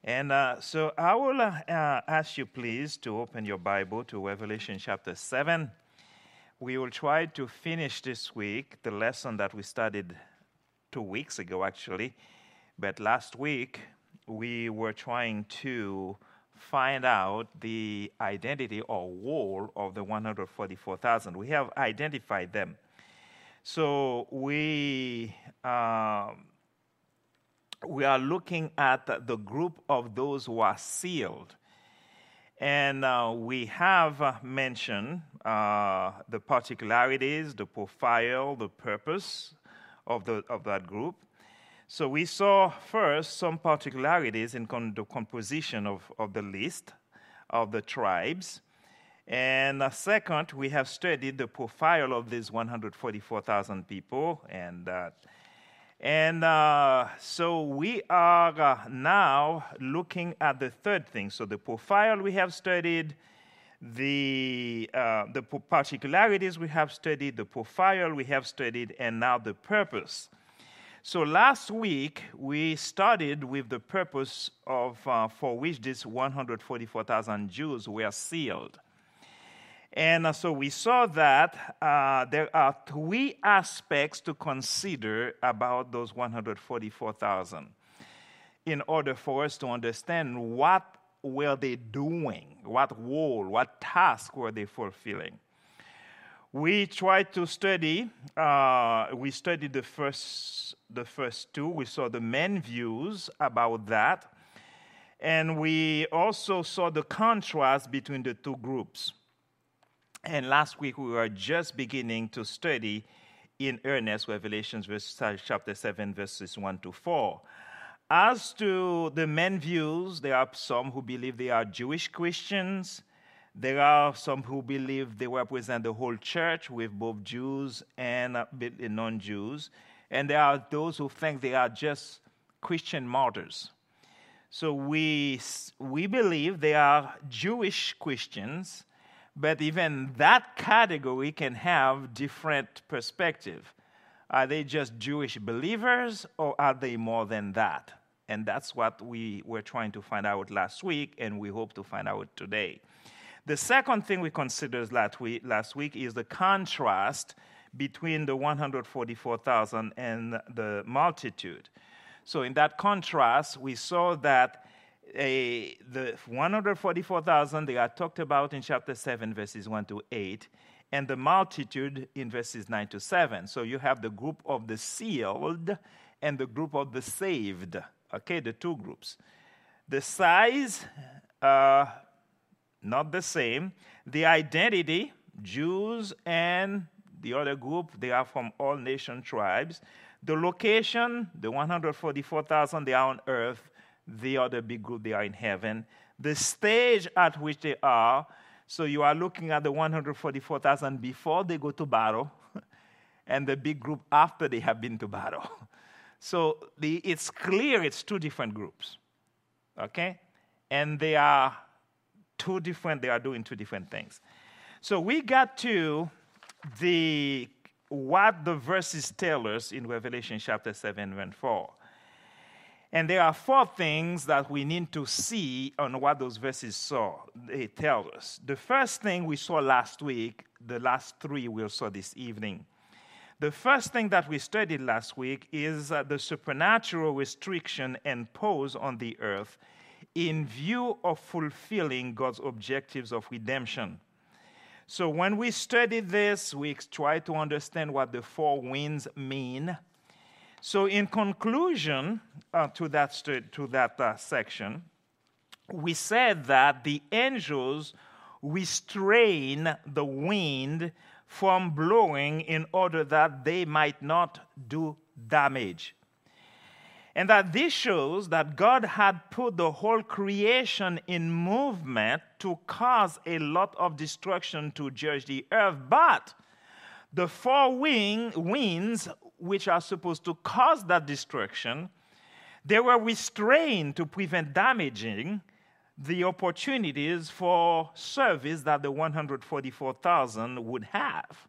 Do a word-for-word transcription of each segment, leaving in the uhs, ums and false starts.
And uh, so I will uh, uh, ask you, please, to open your Bible to Revelation chapter seven. We will try to finish this week the lesson that we studied two weeks ago, actually. But last week, we were trying to find out the identity or role of the one hundred forty-four thousand. We have identified them. So we... Um, we are looking at the group of those who are sealed. And uh, we have uh, mentioned uh, the particularities, the profile, the purpose of, the, of that group. So we saw first some particularities in con- the composition of, of the list of the tribes. And uh, second, we have studied the profile of these one hundred forty-four thousand people. And uh, And uh, so we are uh, now looking at the third thing. So the profile we have studied, the, uh, the particularities we have studied, the profile we have studied, and now the purpose. So last week we started with the purpose of uh, for which these one hundred forty-four thousand Jews were sealed. And uh, so we saw that uh, there are three aspects to consider about those one hundred forty-four thousand in order for us to understand what were they doing, what role, what task were they fulfilling. We tried to study, uh, we studied the first, the first two. We saw the main views about that. And we also saw the contrast between the two groups. And last week, we were just beginning to study in earnest Revelation chapter seven, verses one to four. As to the main views, there are some who believe they are Jewish Christians. There are some who believe they represent the whole church with both Jews and non-Jews. And there are those who think they are just Christian martyrs. So we, we believe they are Jewish Christians. But even that category can have different perspective. Are they just Jewish believers, or are they more than that? And that's what we were trying to find out last week, and we hope to find out today. The second thing we considered last week, last week is the contrast between the one hundred forty-four thousand and the multitude. So in that contrast, we saw that A, the one hundred forty-four thousand, they are talked about in chapter seven, verses one to eight, and the multitude in verses nine to seven. So you have the group of the sealed and the group of the saved, okay, the two groups. The size, uh, not the same. The identity, Jews and the other group, they are from all nation tribes. The location, the one hundred forty-four thousand, they are on earth. The other big group, they are in heaven. The stage at which they are, so you are looking at the one hundred forty-four thousand before they go to battle, and the big group after they have been to battle. So the, it's clear it's two different groups, okay? And they are two different, they are doing two different things. So we got to the what the verses tell us in Revelation chapter seven, verse four. And there are four things that we need to see on what those verses saw. They tell us. The first thing we saw last week, the last three we'll saw this evening. The first thing that we studied last week is uh, the supernatural restriction imposed on the earth in view of fulfilling God's objectives of redemption. So when we studied this, we tried to understand what the four winds mean. So in conclusion uh, to that, stu- to that uh, section, we said that the angels restrain the wind from blowing in order that they might not do damage. And that this shows that God had put the whole creation in movement to cause a lot of destruction to judge the earth. But the four wing, winds, which are supposed to cause that destruction, they were restrained to prevent damaging the opportunities for service that the one hundred forty-four thousand would have.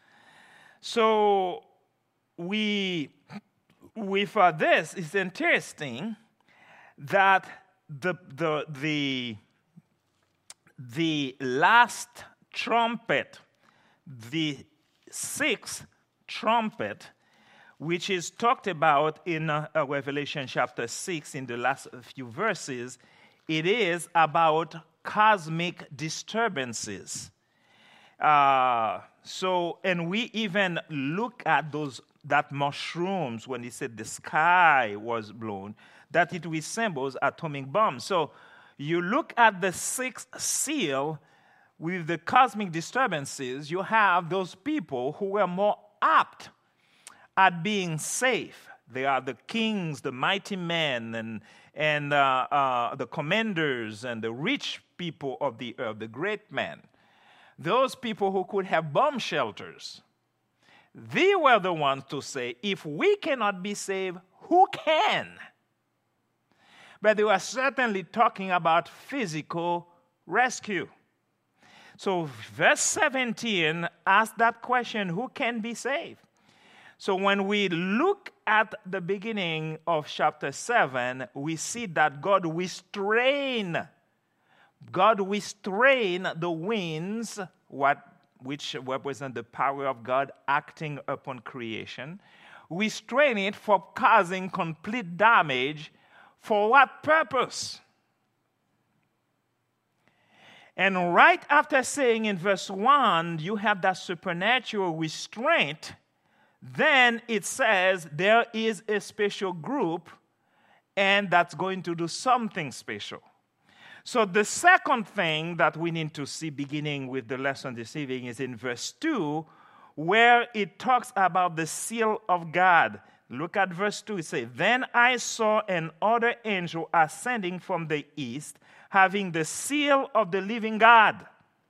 So we, with uh, this, it's interesting that the, the, the, the last trumpet, the sixth trumpet, which is talked about in uh, Revelation chapter six in the last few verses, it is about cosmic disturbances. Uh, so, and we even look at those that mushrooms when he said the sky was blown, that it resembles atomic bombs. So, you look at the sixth seal with the cosmic disturbances, you have those people who were more apt at being safe. They are the kings, the mighty men, and, and uh, uh, the commanders, and the rich people of the earth, the great men. Those people who could have bomb shelters. They were the ones to say, if we cannot be saved, who can? But they were certainly talking about physical rescue. So verse seventeen asks that question, who can be saved? So when we look at the beginning of chapter seven, we see that God restrained, God restrained the winds, what, which represent the power of God acting upon creation, restrain it from causing complete damage. For what purpose? And right after saying in verse one, you have that supernatural restraint, then it says there is a special group, and that's going to do something special. So the second thing that we need to see beginning with the lesson this evening is in verse two, where it talks about the seal of God. Look at verse two. It says, then I saw another angel ascending from the east, having the seal of the living God.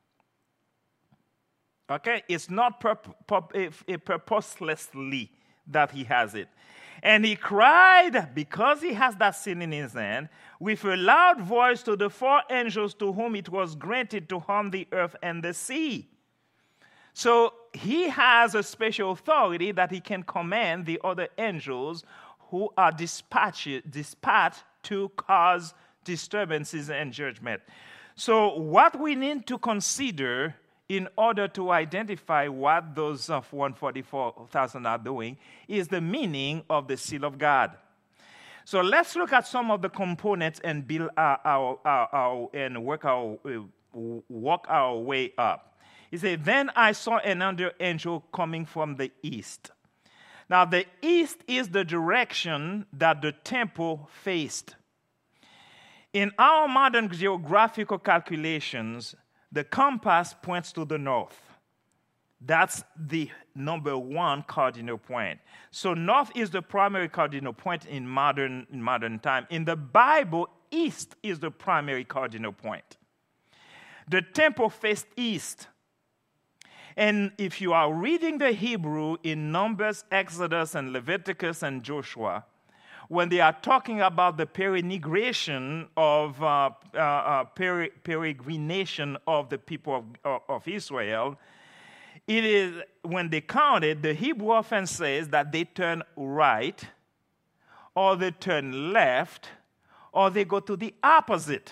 Okay? It's not purp- purp- purposelessly that he has it. And he cried, because he has that seal in his hand, with a loud voice to the four angels to whom it was granted to harm the earth and the sea. So he has a special authority that he can command the other angels who are dispatched, dispatched to cause disturbances and judgment. So what we need to consider in order to identify what those of one hundred forty-four thousand are doing is the meaning of the seal of God. So let's look at some of the components and build our, our, our, our and work our uh, walk our way up. He said, then I saw another angel coming from the east. Now, the east is the direction that the temple faced. In our modern geographical calculations, the compass points to the north. That's the number one cardinal point. So north is the primary cardinal point in modern, in modern time. In the Bible, east is the primary cardinal point. The temple faced east. And if you are reading the Hebrew in Numbers, Exodus, and Leviticus, and Joshua, when they are talking about the peregrination of uh, uh, uh, peri- peregrination of the people of, of Israel, it is when they count it, the Hebrew often says that they turn right, or they turn left, or they go to the opposite.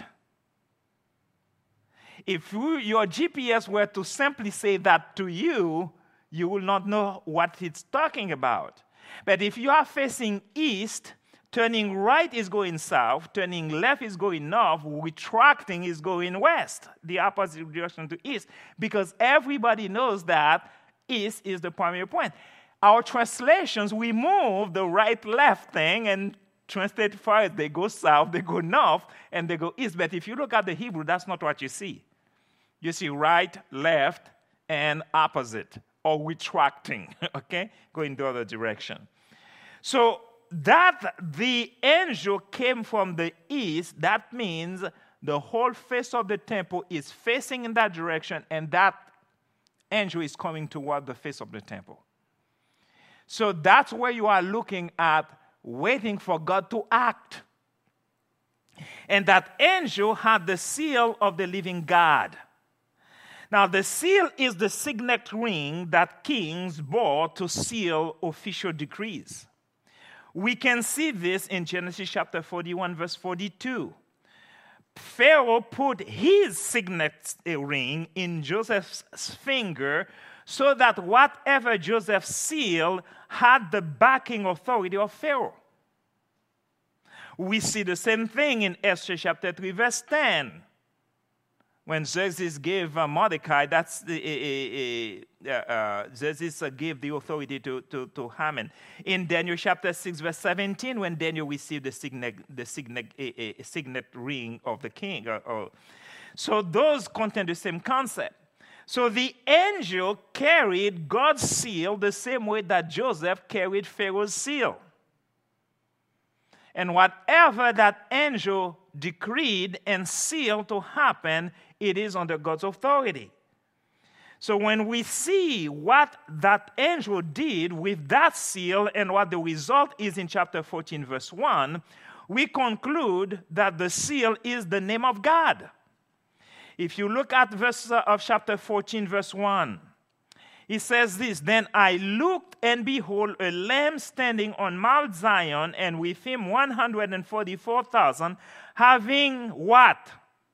If you, your G P S were to simply say that to you, you will not know what it's talking about. But if you are facing east, turning right is going south, turning left is going north, retracting is going west, the opposite direction to east, because everybody knows that east is the primary point. Our translations, we move the right-left thing and translate far, they go south, they go north, and they go east. But if you look at the Hebrew, that's not what you see. You see right, left, and opposite, or retracting, okay? Going the other direction. So that the angel came from the east, that means the whole face of the temple is facing in that direction, and that angel is coming toward the face of the temple. So that's where you are looking at, waiting for God to act. And that angel had the seal of the living God. Now, the seal is the signet ring that kings bore to seal official decrees. We can see this in Genesis chapter forty-one, verse forty-two, Pharaoh put his signet ring in Joseph's finger so that whatever Joseph sealed had the backing authority of Pharaoh. We see the same thing in Esther chapter three, verse ten. When Xerxes gave uh, Mordecai, that's the, uh, uh, uh, Xerxes uh, gave the authority to, to, to Haman. In Daniel chapter six, verse seventeen, when Daniel received the signet, the signet, uh, uh, signet ring of the king. Uh, uh. So those contain the same concept. So the angel carried God's seal the same way that Joseph carried Pharaoh's seal. And whatever that angel decreed and sealed to happen, it is under God's authority. So when we see what that angel did with that seal and what the result is in chapter fourteen, verse one, we conclude that the seal is the name of God. If you look at verse of chapter fourteen, verse one, it says this, "Then I looked, and behold, a lamb standing on Mount Zion, and with him one hundred forty-four thousand, having" what?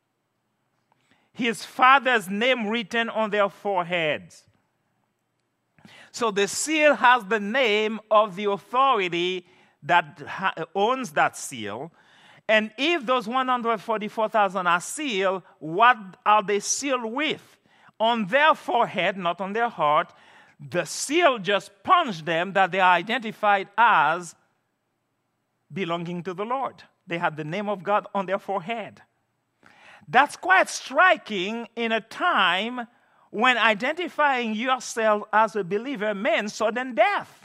"His father's name written on their foreheads." So the seal has the name of the authority that ha- owns that seal. And if those one hundred forty-four thousand are sealed, what are they sealed with? On their forehead, not on their heart. The seal just punched them that they are identified as belonging to the Lord. They had the name of God on their forehead. That's quite striking in a time when identifying yourself as a believer meant sudden death.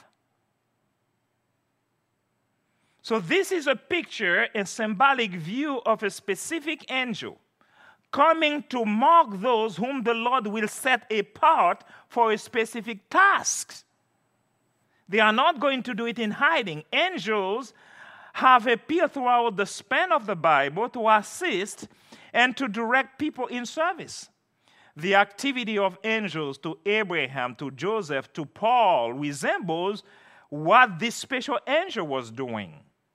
So this is a picture, a symbolic view of a specific angel coming to mark those whom the Lord will set apart for a specific task. They are not going to do it in hiding. Angels have appeared throughout the span of the Bible to assist and to direct people in service. The activity of angels to Abraham, to Joseph, to Paul resembles what this special angel was doing.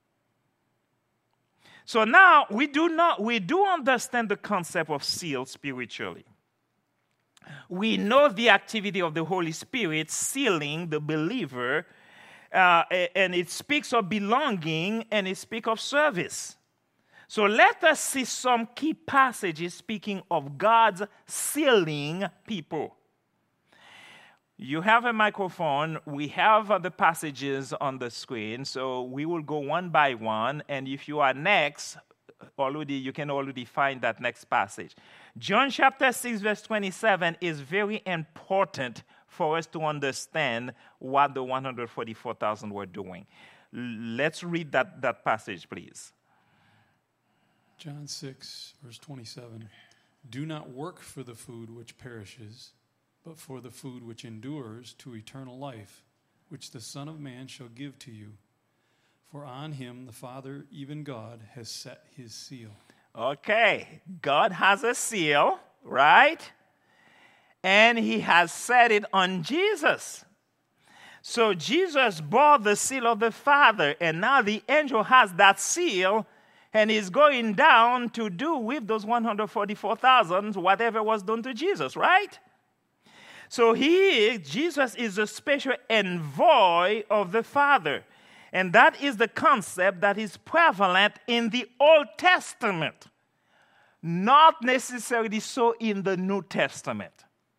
So now we do not we do understand the concept of seal spiritually. We know the activity of the Holy Spirit sealing the believer, uh, and it speaks of belonging and it speaks of service. So let us see some key passages speaking of God's sealing people. You have a microphone. We have uh, the passages on the screen, so we will go one by one. And if you are next, already you can already find that next passage. John chapter six, verse twenty-seven is very important for us to understand what the one hundred forty-four thousand were doing. Let's read that, that passage, please. John six, verse twenty-seven. "Do not work for the food which perishes, but for the food which endures to eternal life, which the Son of Man shall give to you. For on him the Father, even God, has set his seal." Okay, God has a seal, right? And he has set it on Jesus. So Jesus bore the seal of the Father, and now the angel has that seal, and is going down to do with those one hundred forty-four thousand whatever was done to Jesus, right? So he, Jesus is a special envoy of the Father. And that is the concept that is prevalent in the Old Testament. Not necessarily so in the New Testament.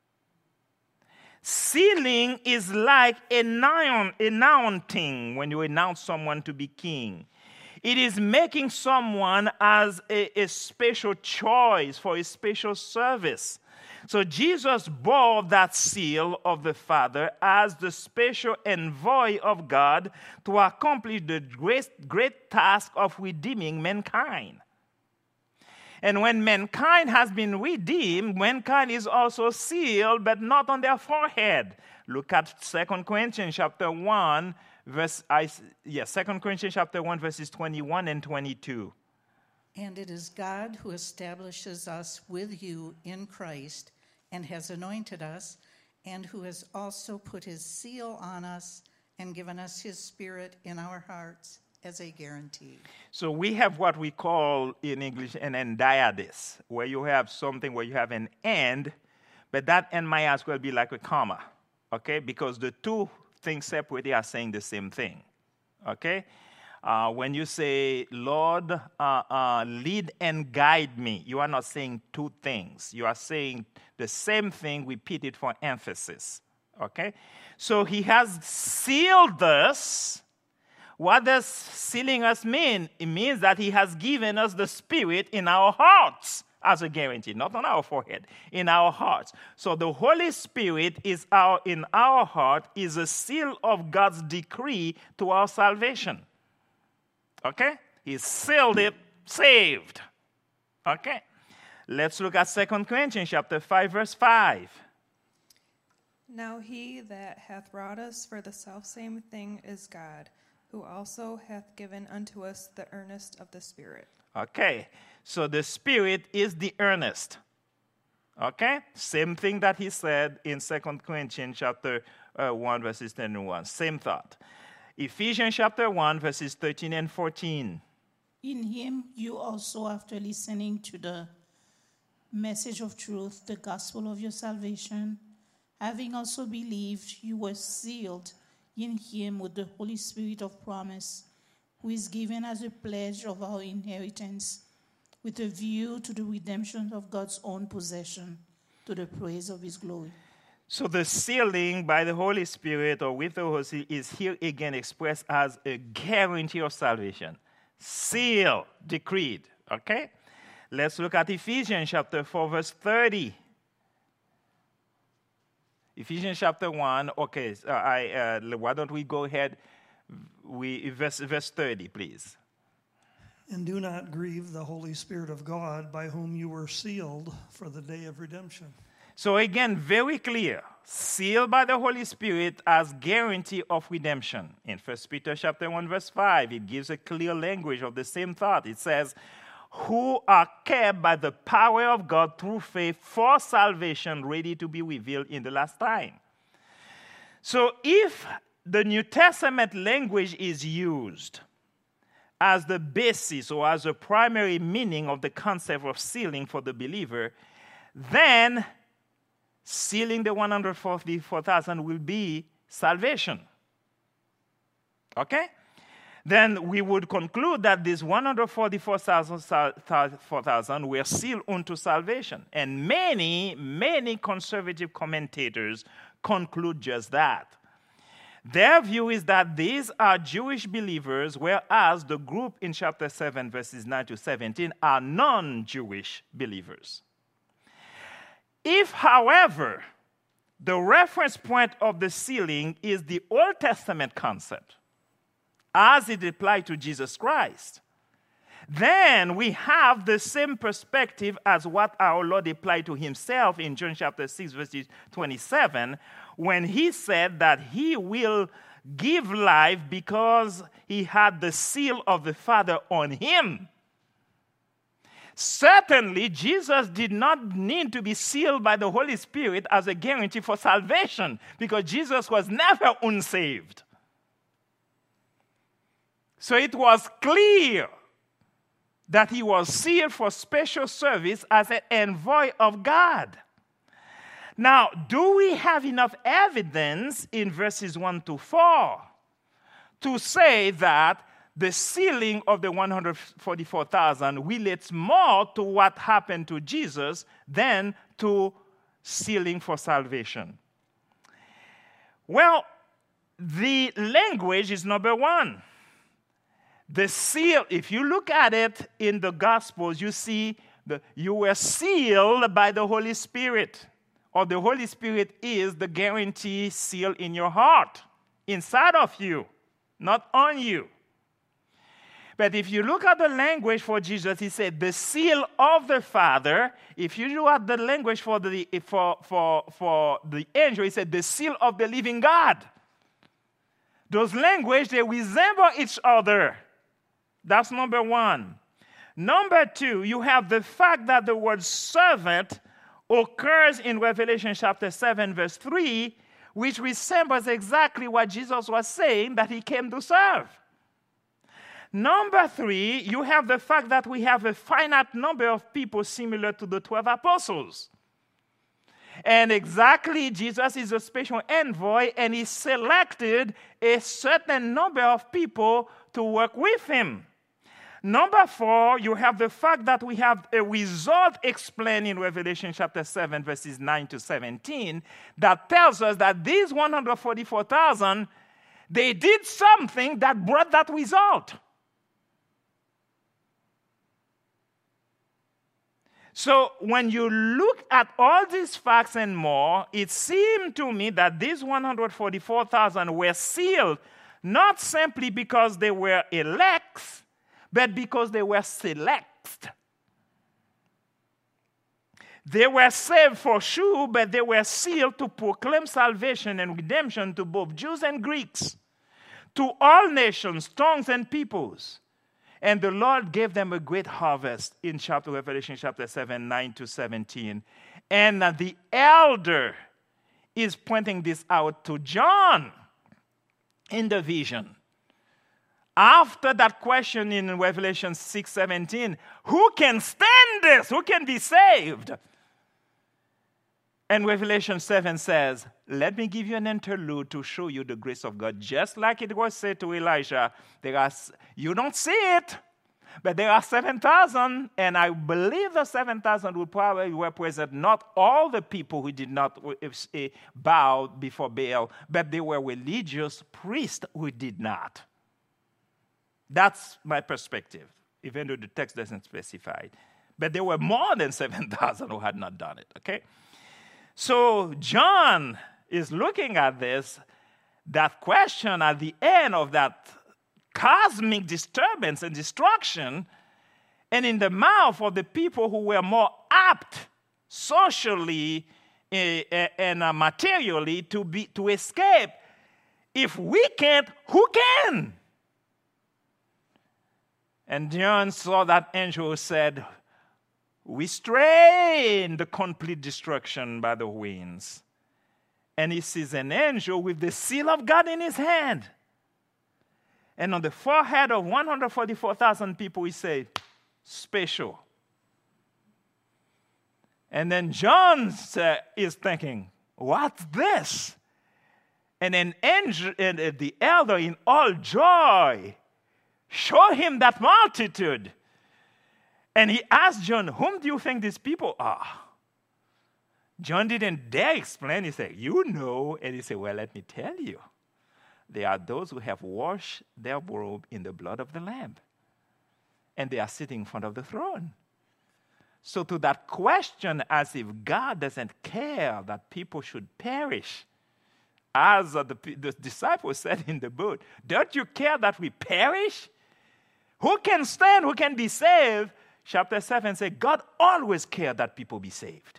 Sealing is like announcing when you announce someone to be king. It is making someone as a, a special choice for a special service. So Jesus bore that seal of the Father as the special envoy of God to accomplish the great, great task of redeeming mankind. And when mankind has been redeemed, mankind is also sealed, but not on their forehead. Look at Second Corinthians chapter one, verse I, yeah, Second Corinthians chapter one, verses twenty-one and twenty-two. "And it is God who establishes us with you in Christ, and has anointed us, and who has also put his seal on us and given us his Spirit in our hearts." as a guarantee. So we have what we call in English an endiadis, where you have something where you have an end, but that end might as well be like a comma, okay? Because the two things separated are saying the same thing, okay? Uh, when you say, Lord, uh, uh, lead and guide me, you are not saying two things. You are saying the same thing repeated for emphasis, okay? So he has sealed us. What does sealing us mean? It means that he has given us the Spirit in our hearts as a guarantee, not on our forehead, in our hearts. So the Holy Spirit is our, in our heart is a seal of God's decree to our salvation. Okay? He sealed it, saved. Okay? Let's look at Second Corinthians chapter five, verse five. Now he that hath wrought us for the selfsame thing is God, who also hath given unto us the earnest of the Spirit. Okay, so the Spirit is the earnest. Okay? Same thing that he said in Second Corinthians chapter uh, one, verses ten and one. Same thought. Ephesians chapter one, verses thirteen and fourteen. In him you also, after listening to the message of truth, the gospel of your salvation, having also believed, you were sealed in him with the Holy Spirit of promise, who is given as a pledge of our inheritance, with a view to the redemption of God's own possession, to the praise of his glory. So the sealing by the Holy Spirit or with the Holy Spirit is here again expressed as a guarantee of salvation. Seal, decreed. Okay? Let's look at Ephesians chapter four, verse thirty. Ephesians chapter one, okay, uh, I, uh, why don't we go ahead, we, verse, verse thirty, please. And do not grieve the Holy Spirit of God, by whom you were sealed for the day of redemption. So again, very clear, sealed by the Holy Spirit as guarantee of redemption. In First Peter chapter one, verse five, it gives a clear language of the same thought. It says, who are kept by the power of God through faith for salvation, ready to be revealed in the last time. So if the New Testament language is used as the basis or as a primary meaning of the concept of sealing for the believer, then sealing the one hundred forty-four thousand will be salvation. Okay? Then we would conclude that these one hundred forty-four thousand were sealed unto salvation. And many, many conservative commentators conclude just that. Their view is that these are Jewish believers, whereas the group in chapter seven, verses nine to seventeen, are non-Jewish believers. If, however, the reference point of the sealing is the Old Testament concept, as it applied to Jesus Christ, then we have the same perspective as what our Lord applied to himself in John chapter six, verse twenty-seven, when he said that he will give life because he had the seal of the Father on him. Certainly, Jesus did not need to be sealed by the Holy Spirit as a guarantee for salvation, because Jesus was never unsaved. So it was clear that he was sealed for special service as an envoy of God. Now, do we have enough evidence in verses one to four to say that the sealing of the one hundred forty-four thousand relates more to what happened to Jesus than to sealing for salvation? Well, the language is number one. The seal, if you look at it in the Gospels, you see the, you were sealed by the Holy Spirit, or the Holy Spirit is the guarantee seal in your heart, inside of you, not on you. But if you look at the language for Jesus, he said the seal of the Father. If you look at the language for the, for, for, for the angel, he said the seal of the living God. Those languages, they resemble each other. That's number one. Number two, you have the fact that the word servant occurs in Revelation chapter seven, verse three, which resembles exactly what Jesus was saying that he came to serve. Number three, you have the fact that we have a finite number of people similar to the twelve apostles. And exactly, Jesus is a special envoy, and he selected a certain number of people to work with him. Number four, you have the fact that we have a result explained in Revelation chapter seven, verses nine to seventeen, that tells us that these one hundred forty-four thousand, they did something that brought that result. So when you look at all these facts and more, it seemed to me that these one hundred forty-four thousand were sealed not simply because they were elects, but because they were select. They were saved for sure, but they were sealed to proclaim salvation and redemption to both Jews and Greeks, to all nations, tongues, and peoples. And the Lord gave them a great harvest in chapter Revelation chapter seven, nine to seventeen. And uh, the elder is pointing this out to John in the vision. After that question in Revelation six seventeen, who can stand this? Who can be saved? And Revelation seven says, let me give you an interlude to show you the grace of God. Just like it was said to Elijah, there are, you don't see it, but there are seven thousand, and I believe the seven thousand would probably represent not all the people who did not bow before Baal, but they were religious priests who did not. That's my perspective, even though the text doesn't specify it. But there were more than seven thousand who had not done it, okay? So John is looking at this, that question at the end of that cosmic disturbance and destruction, and in the mouth of the people who were more apt socially and materially to be to escape. If we can't, who can? And John saw that angel who said, restrain the complete destruction by the winds. And he sees an angel with the seal of God in his hand. And on the forehead of one hundred forty-four thousand people, he said, special. And then John uh, is thinking, what's this? And an angel, and uh, the elder in all joy, show him that multitude. And he asked John, whom do you think these people are? John didn't dare explain. He said, you know. And he said, well, let me tell you. They are those who have washed their robe in the blood of the Lamb. And they are sitting in front of the throne. So to that question, as if God doesn't care that people should perish, as uh, the, the disciples said in the boat, don't you care that we perish? Who can stand? Who can be saved? Chapter seven says, God always cared that people be saved.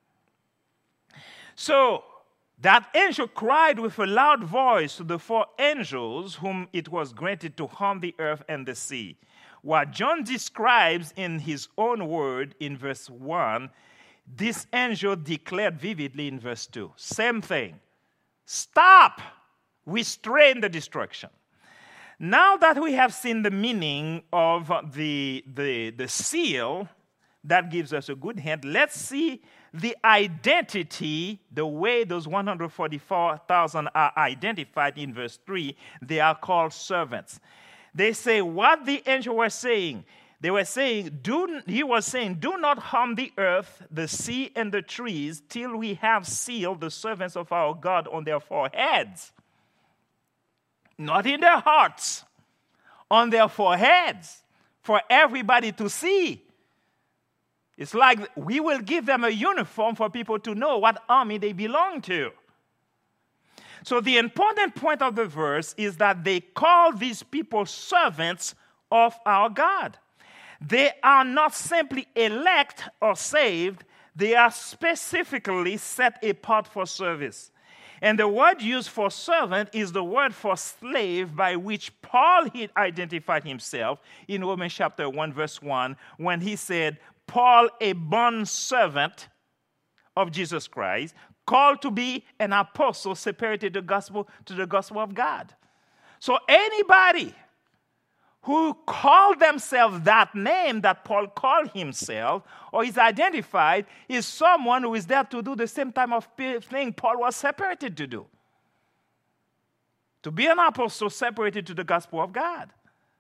So that angel cried with a loud voice to the four angels whom it was granted to harm the earth and the sea. What John describes in his own word in verse one, this angel declared vividly in verse two. Same thing. Stop! Restrain the destruction. Now that we have seen the meaning of the, the, the seal, that gives us a good hint. Let's see the identity, the way those one hundred forty-four thousand are identified in verse three. They are called servants. They say what the angel was saying. They were saying, do, he was saying, do not harm the earth, the sea, and the trees till we have sealed the servants of our God on their foreheads. Not in their hearts, on their foreheads, for everybody to see. It's like we will give them a uniform for people to know what army they belong to. So the important point of the verse is that they call these people servants of our God. They are not simply elect or saved, they are specifically set apart for service. And the word used for servant is the word for slave by which Paul he identified himself in Romans chapter one, verse one, when he said, Paul, a bond servant of Jesus Christ, called to be an apostle, separated the gospel to the gospel of God. So anybody who call themselves that name that Paul called himself, or is identified, is someone who is there to do the same type of thing Paul was separated to do. To be an apostle separated to the gospel of God.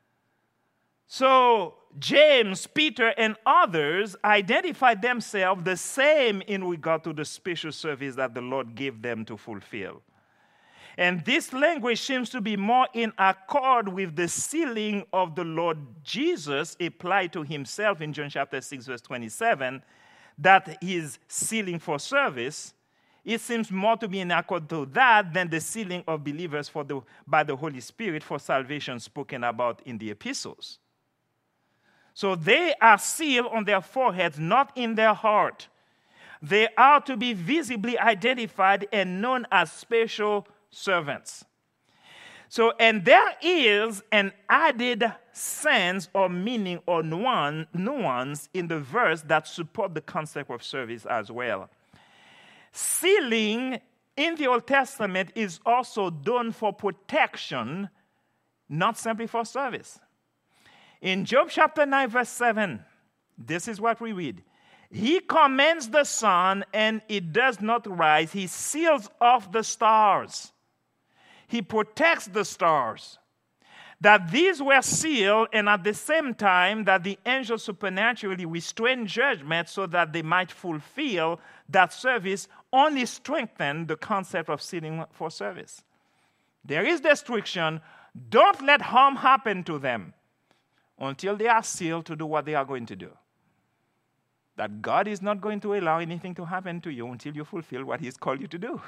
So James, Peter, and others identified themselves the same in regard to the special service that the Lord gave them to fulfill. And this language seems to be more in accord with the sealing of the Lord Jesus applied to himself in John chapter six, verse twenty-seven, that his sealing for service. It seems more to be in accord to that than the sealing of believers for the, by the Holy Spirit for salvation spoken about in the epistles. So they are sealed on their foreheads, not in their heart. They are to be visibly identified and known as special servants. So, and there is an added sense or meaning or nuance in the verse that support the concept of service as well. Sealing in the Old Testament is also done for protection, not simply for service. In Job chapter nine, verse seven, this is what we read. He commands the sun, and it does not rise. He seals off the stars. He protects the stars. That these were sealed, and at the same time that the angels supernaturally restrained judgment so that they might fulfill that service, only strengthened the concept of sealing for service. There is destruction. Don't let harm happen to them until they are sealed to do what they are going to do. That God is not going to allow anything to happen to you until you fulfill what He's called you to do.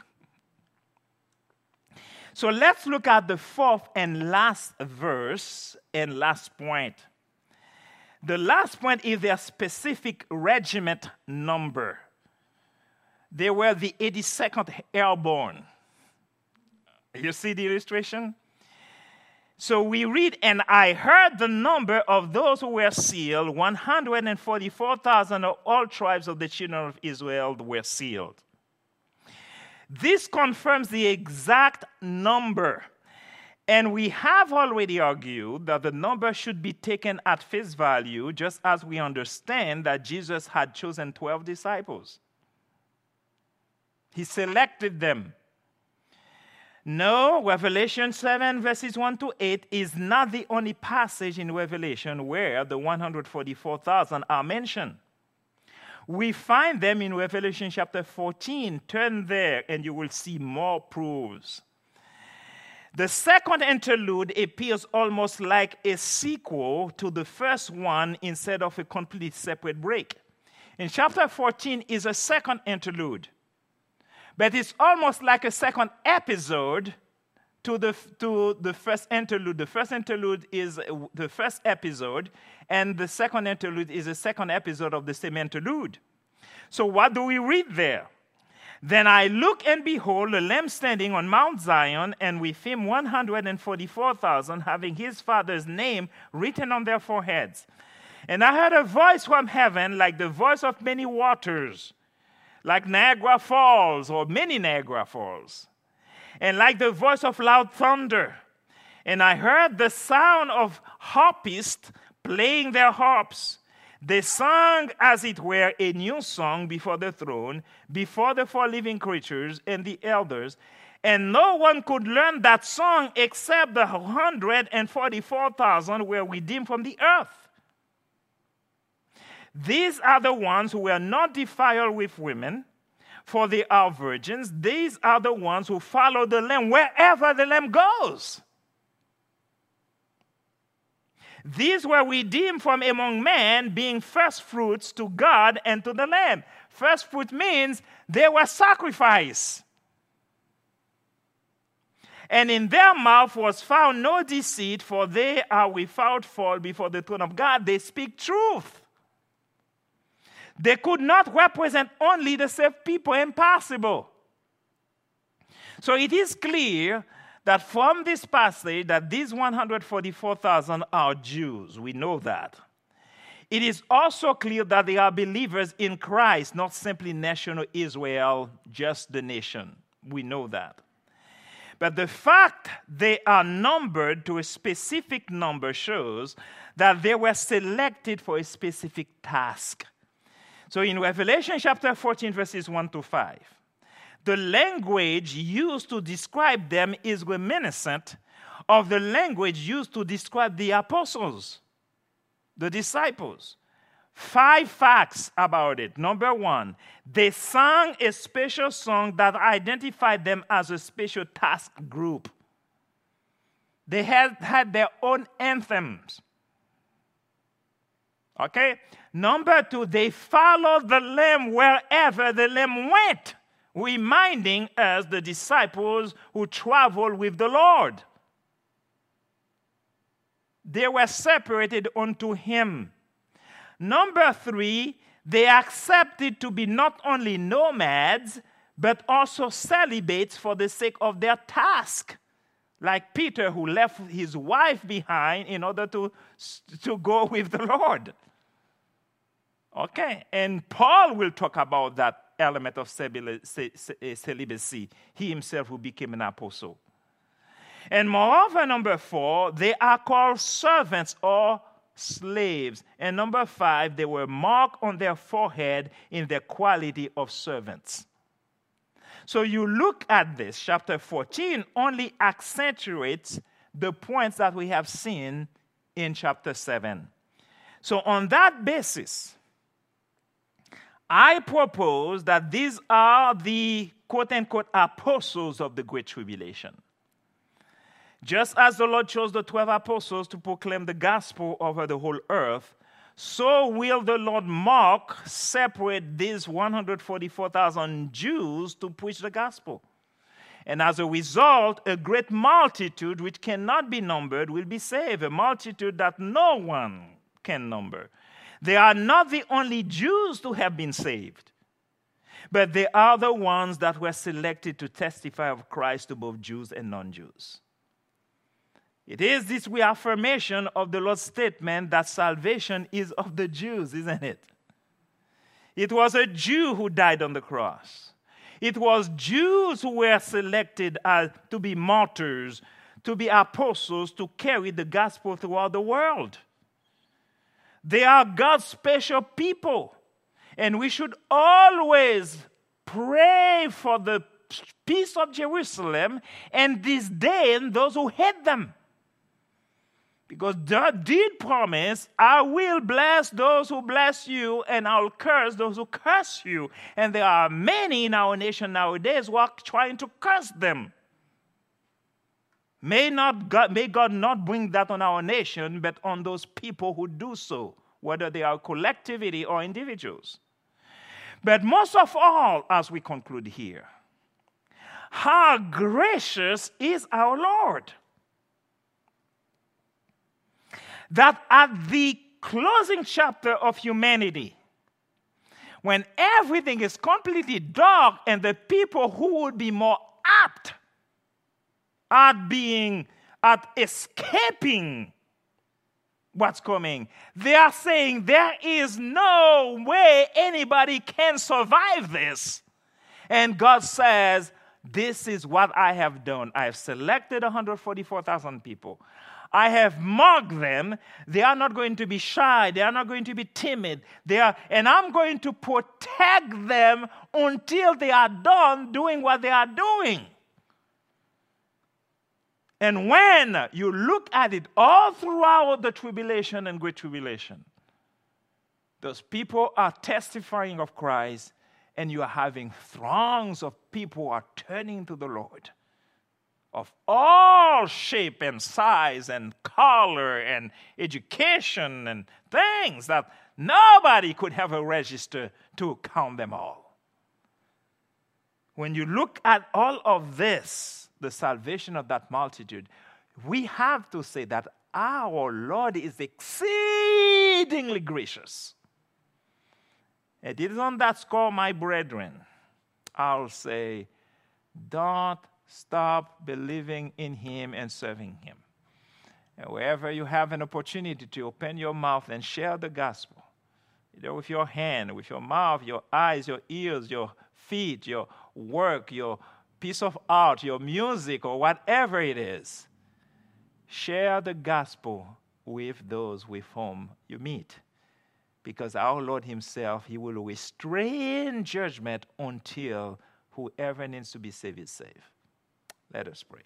So let's look at the fourth and last verse and last point. The last point is their specific regiment number. They were the eighty-second Airborne. You see the illustration? So we read, and I heard the number of those who were sealed, one hundred forty-four thousand of all tribes of the children of Israel were sealed. This confirms the exact number. And we have already argued that the number should be taken at face value, just as we understand that Jesus had chosen twelve disciples. He selected them. No, Revelation seven, verses one to eight is not the only passage in Revelation where the one hundred forty-four thousand are mentioned. We find them in Revelation chapter fourteen. Turn there and you will see more proofs. The second interlude appears almost like a sequel to the first one instead of a completely separate break. In chapter fourteen is a second interlude. But it's almost like a second episode to the, to the first interlude. The first interlude is the first episode, and the second interlude is the second episode of the same interlude. So what do we read there? Then I look and behold a Lamb standing on Mount Zion, and with him one hundred forty-four thousand, having his Father's name written on their foreheads. And I heard a voice from heaven like the voice of many waters, like Niagara Falls or many Niagara Falls, and like the voice of loud thunder. And I heard the sound of harpists playing their harps. They sang, as it were, a new song before the throne, before the four living creatures and the elders. And no one could learn that song except the one hundred forty-four thousand were redeemed from the earth. These are the ones who were not defiled with women, for they are virgins. These are the ones who follow the Lamb wherever the Lamb goes. These were redeemed from among men, being first fruits to God and to the Lamb. First fruit means they were sacrificed. And in their mouth was found no deceit, for they are without fault before the throne of God. They speak truth. They could not represent only the saved people. Impossible. So it is clear that from this passage that these one hundred forty-four thousand are Jews. We know that. It is also clear that they are believers in Christ, not simply national Israel, just the nation. We know that. But the fact they are numbered to a specific number shows that they were selected for a specific task. So in Revelation chapter fourteen, verses one to five, the language used to describe them is reminiscent of the language used to describe the apostles, the disciples. Five facts about it. Number one, they sang a special song that identified them as a special task group. They had, had their own anthems. Okay? Number two, they followed the Lamb wherever the Lamb went, reminding us, the disciples who traveled with the Lord. They were separated unto him. Number three, they accepted to be not only nomads, but also celibates for the sake of their task. Like Peter, who left his wife behind in order to, to go with the Lord. Okay, and Paul will talk about that element of celibacy. He himself who became an apostle. And moreover, number four, they are called servants or slaves. And number five, they were marked on their forehead in their quality of servants. So you look at this, chapter fourteen only accentuates the points that we have seen in chapter seven. So on that basis, I propose that these are the quote-unquote apostles of the Great Tribulation. Just as the Lord chose the twelve apostles to proclaim the gospel over the whole earth, so will the Lord mark, separate these one hundred forty-four thousand Jews to preach the gospel. And as a result, a great multitude which cannot be numbered will be saved, a multitude that no one can number. They are not the only Jews to have been saved, but they are the ones that were selected to testify of Christ to both Jews and non-Jews. It is this reaffirmation of the Lord's statement that salvation is of the Jews, isn't it? It was a Jew who died on the cross. It was Jews who were selected as, to be martyrs, to be apostles, to carry the gospel throughout the world. They are God's special people. And we should always pray for the peace of Jerusalem and disdain those who hate them. Because God did promise, I will bless those who bless you, and I'll curse those who curse you. And there are many in our nation nowadays who are trying to curse them. May, not God, may God not bring that on our nation, but on those people who do so, whether they are collectivity or individuals. But most of all, as we conclude here, how gracious is our Lord, that at the closing chapter of humanity, when everything is completely dark and the people who would be more apt at being, at escaping what's coming, they are saying there is no way anybody can survive this. And God says, this is what I have done. I have selected one hundred forty-four thousand people. I have marked them. They are not going to be shy. They are not going to be timid. They are, and I'm going to protect them until they are done doing what they are doing. And when you look at it all throughout the tribulation and great tribulation, those people are testifying of Christ, and you are having throngs of people who are turning to the Lord, of all shape and size and color and education and things that nobody could have a register to count them all. When you look at all of this, the salvation of that multitude, we have to say that our Lord is exceedingly gracious. And it is on that score, my brethren, I'll say, don't stop believing in him and serving him. And wherever you have an opportunity to open your mouth and share the gospel, either with your hand, with your mouth, your eyes, your ears, your feet, your work, your piece of art, your music, or whatever it is, share the gospel with those with whom you meet. Because our Lord himself, he will restrain judgment until whoever needs to be saved is saved. Let us pray.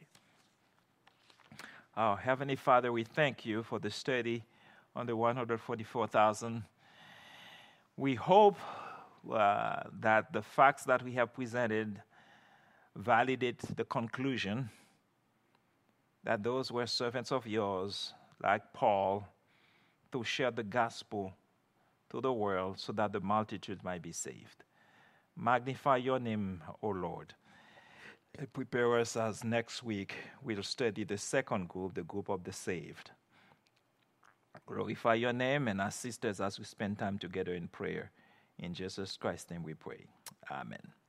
Our Heavenly Father, we thank you for the study on the one hundred forty-four thousand. We hope uh, that the facts that we have presented validate the conclusion that those were servants of yours, like Paul, to share the gospel to the world so that the multitude might be saved. Magnify your name, O Lord. And prepare us as next week we'll study the second group, the group of the saved. Glorify your name and assist us as we spend time together in prayer. In Jesus Christ's name we pray. Amen.